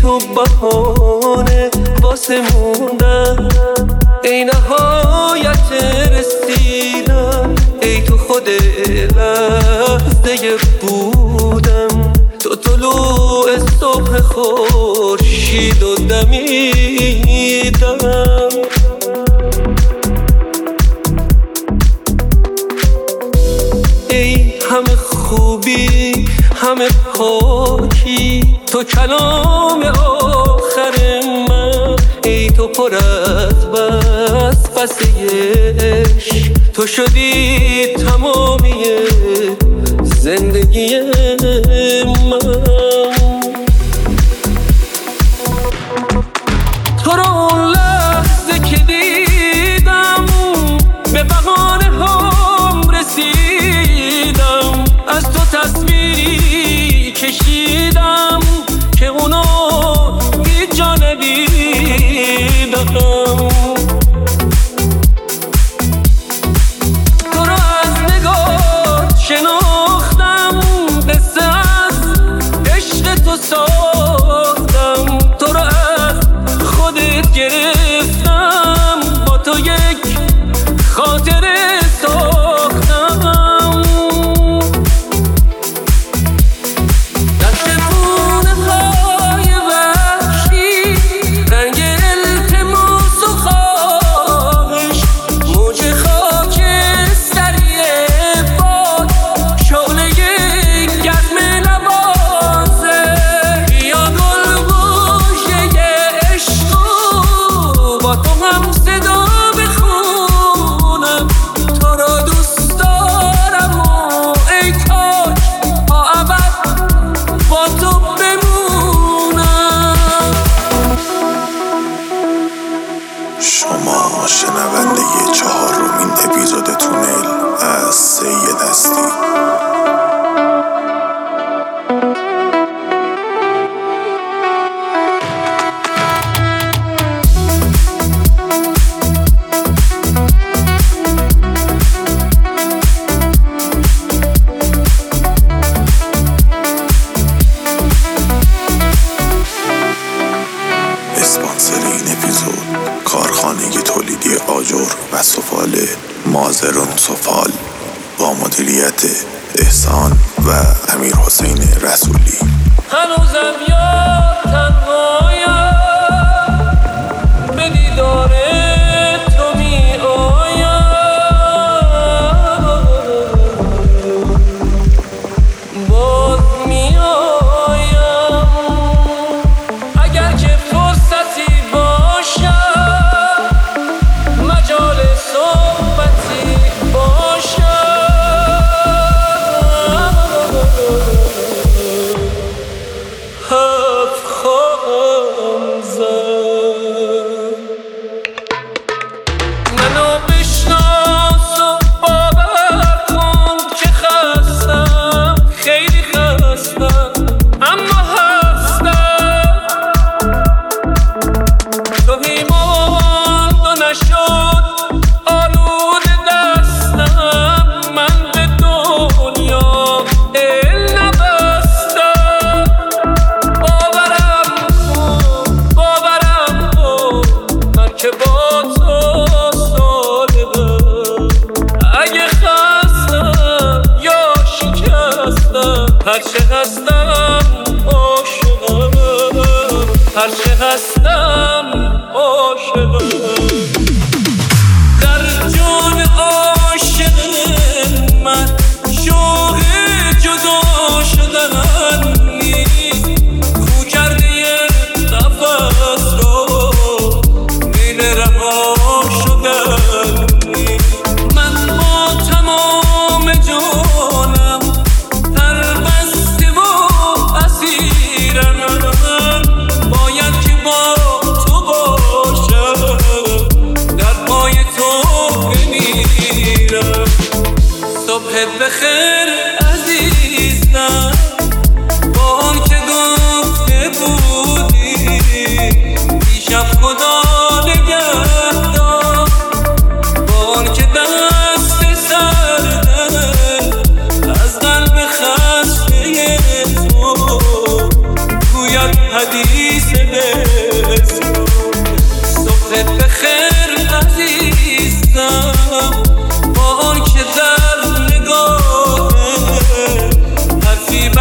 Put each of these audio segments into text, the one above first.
تو بهانه واسه موندن، ای نهایت رسیدن، ای تو خود لحظه بودم، تو طلوع صبح خورشید و دمیدم. ای همه خوبی همه پاکی، تو کلام آخر من، ای تو پر از وسوسه عشق، تو شدی تمامی زندگی من. تو رو اون لحظه که دیدم به بهانه هم رسیدم، از تو تصویری کشیدم که اونو هیچ جا ندیدم. تو رو از نگاه شناختم، قصه از عشق تو ساختم، تو رو از خودت گرفتم، با تو یک خاطره ساختم. در چپونه های وحشی، رنگ التماس و خواهش، موج خاکستری باد، شعله گرم نوازه، بیا گلگوشه عشق و با تو هم صدا بخونم. تو را دوست دارم و ای کاش تا ابد با تو بمونم. شما شنونده 4مین اپیزود تونل از سید هستی. اسپانسر این اپیزود کارخانه تولیدی آجر و سفال مازرون سفال با مدیریت احسان و امیر حسین رسولی. هنوزم یاد تنهایم، به دیدار تو می آیم، باز می آیم. اگر که فرصتی باشد، مجال صحبتی باشد، حرف خواهم زد. منو بشناس و باور کن که خستم، خیلی خستم، اما هستم. تو ایمان و نشد آلود دستم، من به دنیا دل نبستم. باورم کن من که با تو صادقم، اگه خستم یا شکستم، هرچه هستم عاشقم، هرچه هستم عاشقم. در جان عاشق من شوق جدا شدن نیست، خو کرده نفس رو دل رها شدن نیست. من با تمام جانم پربسته و اسیرم، باید که با تو باشم، در پای تو بمیرم. صبح بخیر عزیزم،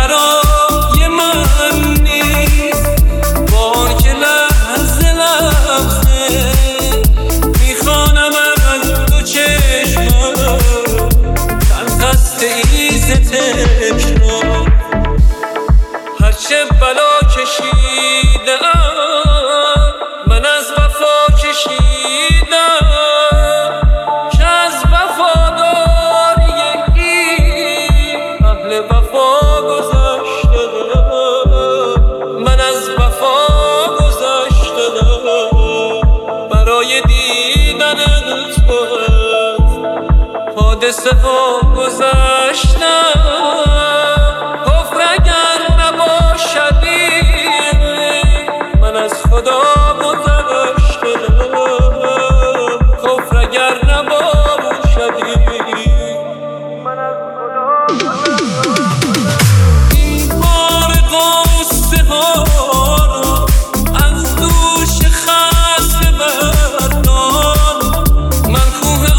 برای من نیست، بار که لحظه لحظه میخوانم از دو چشمم خسته ای ز تکرار. هرچه بلا کشیدم من از وفا کشیدم که از وفاداری این اهل وفا گذشته. من از وفا گذشته برای دیدن تو حادثه ها گذشتم. کفر اگر نباشدی من از خدا گذشتم. کفر اگر نباشدی من از خدا گذشتم. این بار غصه ها را از دوش خسته بردار. من کوه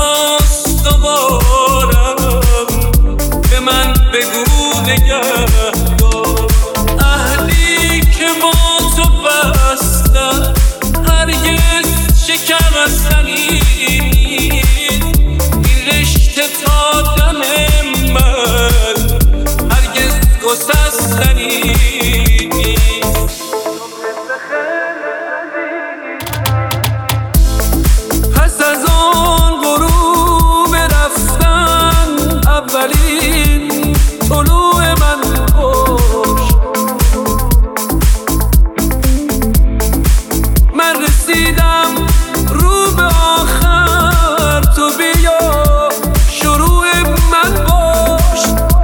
من بگو نگهدار. اهلی که با تو بستن هرگز شکستنی نیست. این رشته تا دم من هرگز گسستنی نیست. پس از آن غروب رفتن اولین طلوع من کشت. من رسیدم رو به آخر، تو بیا شروع من باش.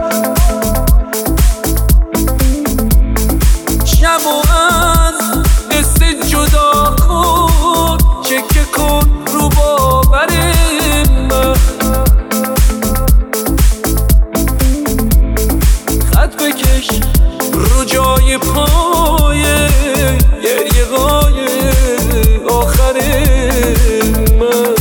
شب و از قصه جدا کن، چکه کن رو باور من. خط بکش رو جای پای گریه های آخر من.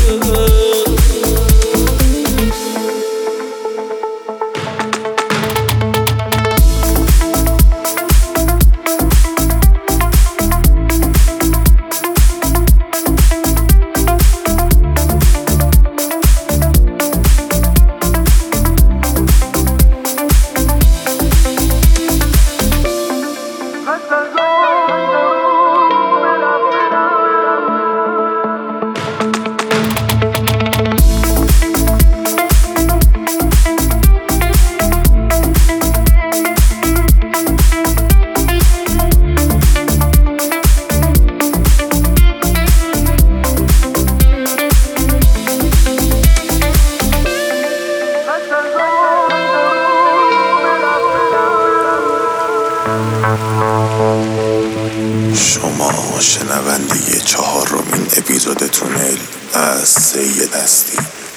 شما شنونده 4مین اپیزود تونل از سید هستی.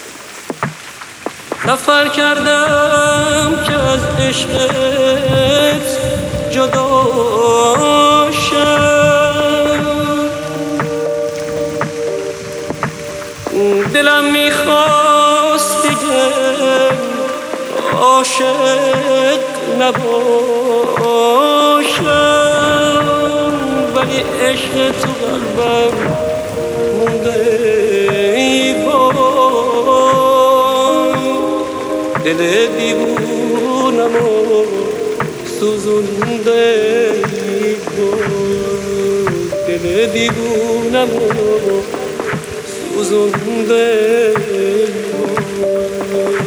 سفر کردم که از عشقت جدا شم. دلم میخواست بگم عاشق نباشم، ولی عشق تو قلبم مونده ای وای. دل دیوونم و سوزونده ای وای. دل دیوونم و سوزونده ای وای.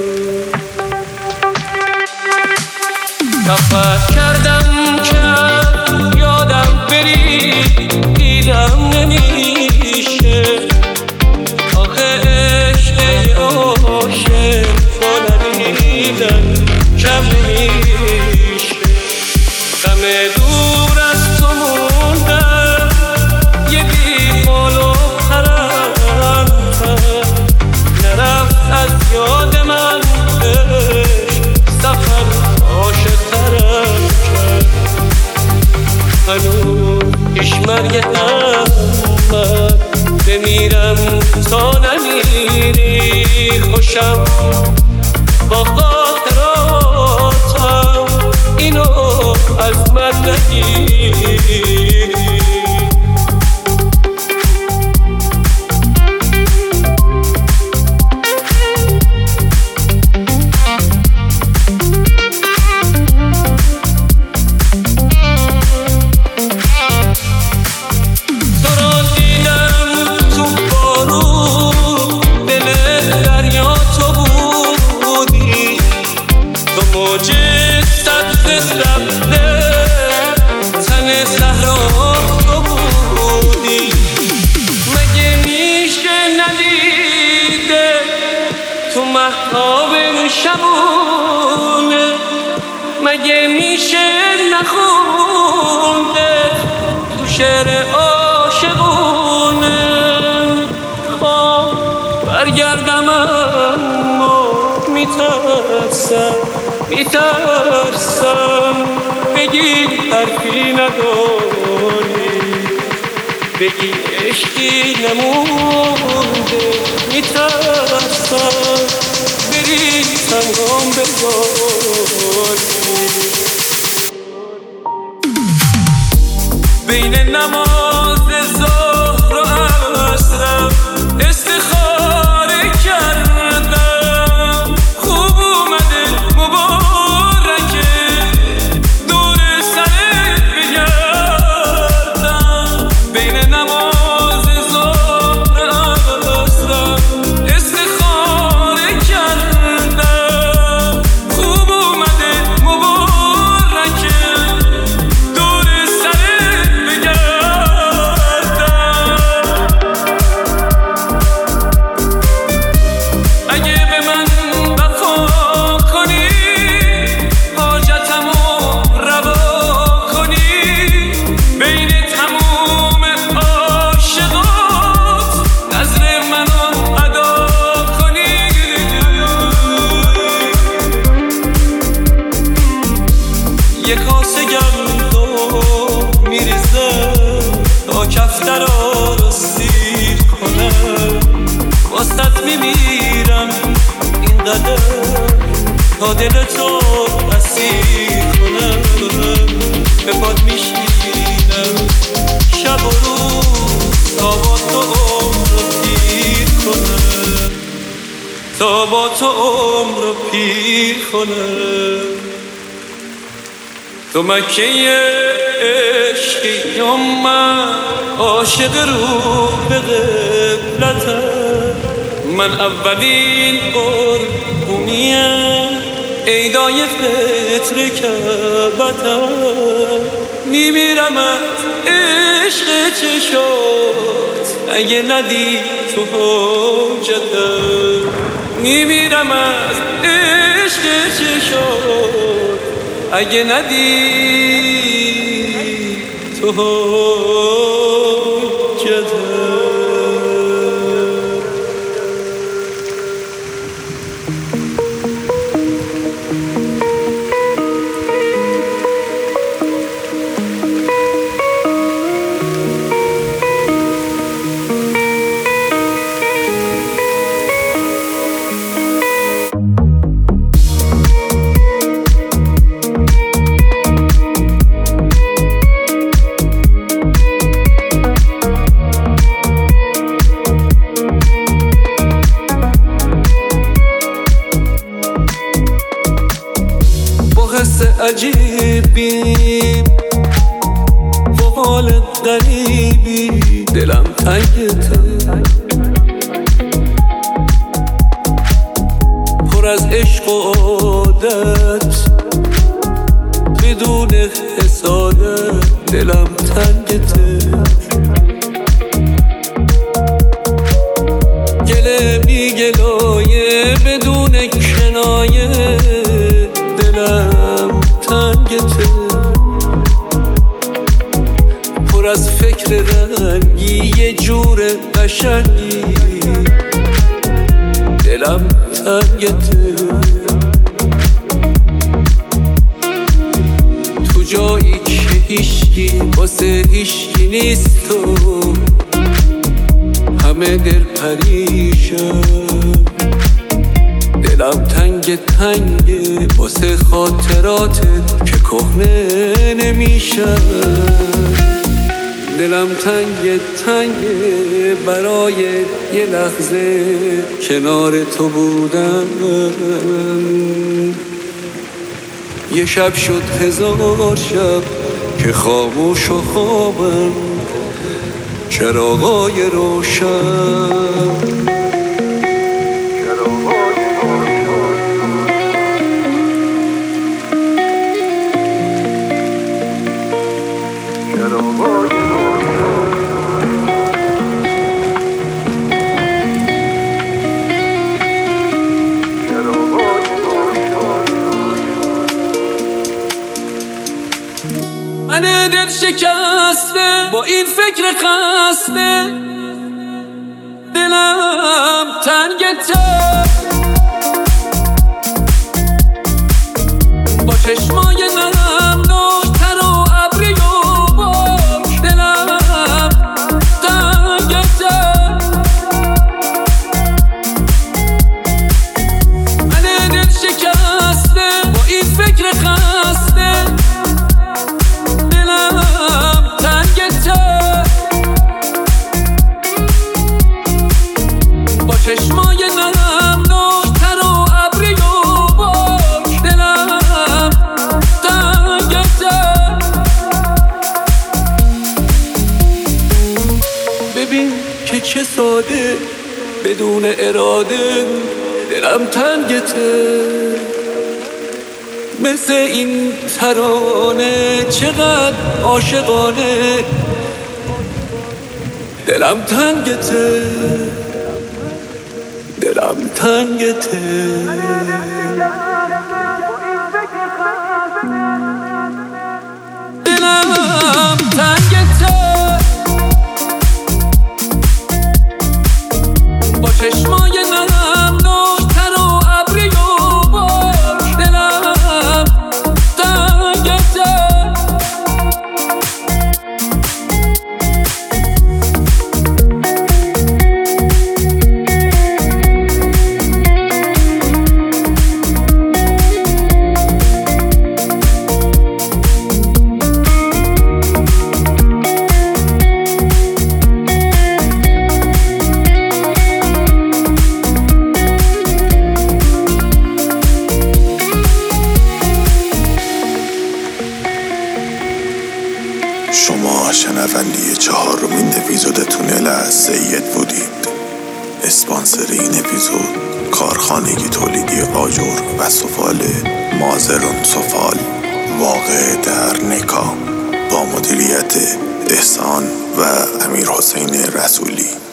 سفر کردم که یادم بری دیدم نمیشه. آخه عشق عاشق با ندیدن کم نمیشه. غم دور از تو موندم یه بیخال و پرندم. نرفت از یاد من سفر عاشق ترم کرد. هنوز پیش مرگ احمد بمیرم تا نمیری. خوشم با خاطراتم اینو از من نگیری. مگه میشه نخونده تو شعر عاشقونه؟ خواه برگردم اما میترسم بگی حرفی نداری، بگی عشقی نمونده. میترسم بری تنهام بذاری. بین نماز ظهر و عصرم استخاره کردم، خوب اومده مبارکه دور سرت بگردم. بین نماز ظهر و عصرم استخاره کردم، خوب اومده مبارکه دور سرت اگه به من وفا کنی، حاجتمو روا کنی، بین تموم عاشقات نظر منو ادا کنی. یه کاسه گندم میریزم تا کفترا رو سیر کنم، واسط میمیرم اینقدر تا دل تو اسیر کنم. به پاد میشینم شب و روز تا با تو عمر رو پیر کنم، تا با تو عمر رو پیر کنم. تو مکه عشقی و من عاشق رو به قبلتم، من اولین قربونیم عیدای فطر کعبتم. میمیرم از عشق چشات اگه ندی تو حاجتم، میمیرم از عشق چشات اگه ندی تو حاجتم. عجیبی با حال غریبی دلم تنگته، پر از عشق و عادت بدون حسادت دلم تنگته. گله بی گلایه بدون کنایه دلم تنگته، پر از فکر رنگی یه جور قشنگی دلم تنگته. تو جایی که هیچکی واسه هیچکی نیست تو همه دل پریشم، دلم تنگ واسه خاطراتت که کهنه نمیشم. دلم تنگه برای یه لحظه کنار تو بودم. یه شب شد 1000 شب که خاموش و خوابم، چراغای روشن. من دل شکسته با این فکر خسته، دلم تنگته با چشمای نمناک‌تر و ابری و باک. دلم تنگته، من دل شکسته با این فکر خسته، چشمای نمناک‌تر و ابری و باک. دلم تنگته، ببین که چه ساده بدون اراده دلم تنگته. مثل این ترانه چقدر عاشقانه دلم تنگته، دلم تنگته. دلم تنگته با چشمای نمناک‌تر و ابری و باک. دلم تنگته، شما شنونده 4مین اپیزود تونل از سید بودید. اسپانسر این اپیزود کارخانه تولیدی آجر و سفال مازرون سفال، واقع در نکا، با مدیریت احسان و امیرحسین رسولی.